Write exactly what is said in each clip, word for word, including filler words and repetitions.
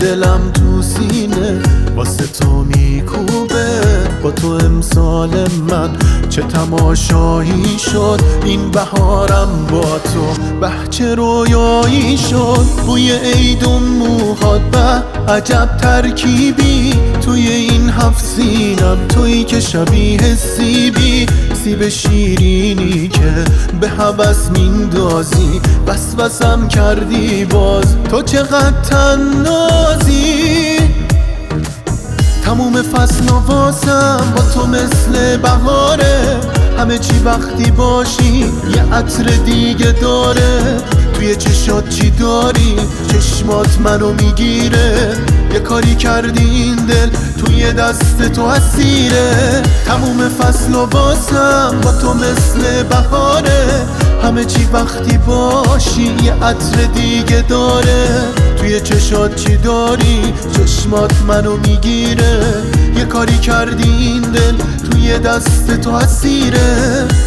دلم تو سینه واسه تو میکوبه. با تو امسال من چه تماشایی شد، این بهارم با تو به چه رویایی شد. بوی عیدون موهات به عجب ترکیبی، توی این هفت سینم تویی که شبیه سیبی. سیب شیرینی که به هوس میندازی، بس بسم کردی باز تو چقدر تنازی. تموم فصل واسم با تو مثل بهاره، همه چی وقتی باشی یه عطر دیگه داره. توی چشات چی داری؟ چشمات منو میگیره. یه کاری کردی این دل توی دست تو اسیره. تموم فصل و واسم با تو مثل بهاره، همه چی وقتی باشی یه عطر دیگه داره. توی چشات چی داری؟ چشمات منو میگیره. یه کاری کردی این دل توی دست تو اسیره.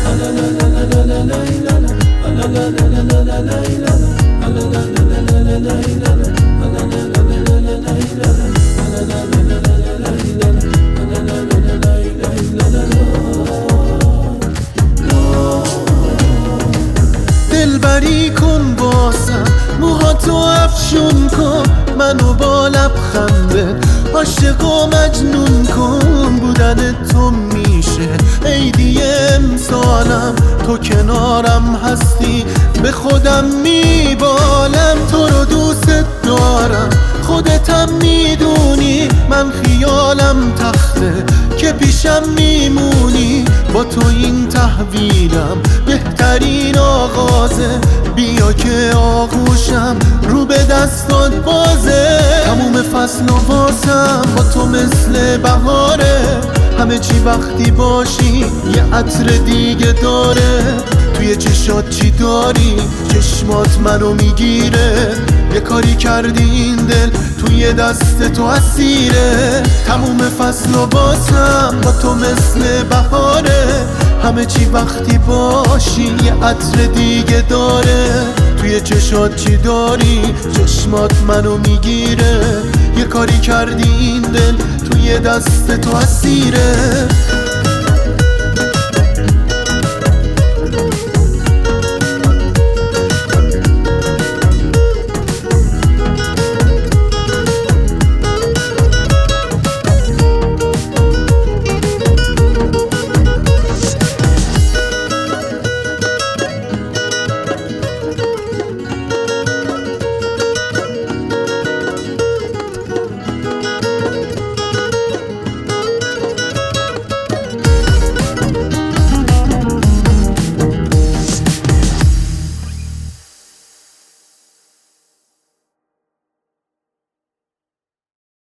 دلبری کن باسم، موهاتو افشون کن، منو با لبخنده عاشق و مجنون کن. بودن تو میشه عیدی امسالم، تو کنارم هستی به خودم میبالم. تو رو دوست دارم خودتم میدونی، من خیالم تخته که پیشم میمونی. با تو این تحویلم بهترین آغازه، بیا که آغوشم رو به دستات بازه. تموم فصل و واسم با تو مثل بهاره، همه چی وقتی باشی یه عطر دیگه داره. توی چشات چی داری؟ چشمات منو میگیره. یه کاری کردی این دل توی دست تو اسیره. تموم فصل و واسم با تو مثل بهاره، همه چی وقتی باشی یه عطر دیگه داره. توی چشات چی داری؟ چشمات منو میگیره. یه کاری کردی این دل توی دست تو اسیره.